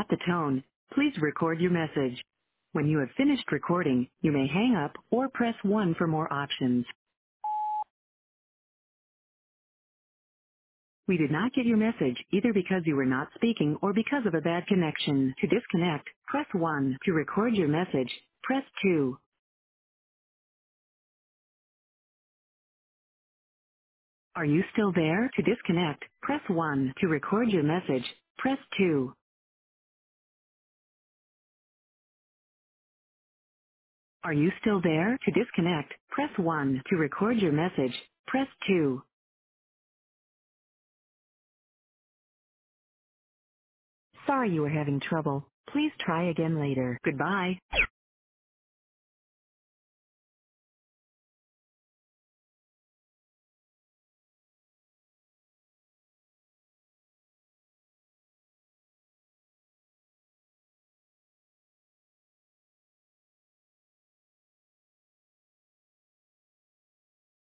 At the tone, please record your message. When you have finished recording, you may hang up or press 1 for more options. We did not get your message either because you were not speaking or because of a bad connection. To disconnect, press 1. To record your message, press 2. Are you still there? To disconnect, press 1. To record your message, press 2. Are you still there? To disconnect, press 1. To record your message, press 2. Sorry you were having trouble. Please try again later. Goodbye.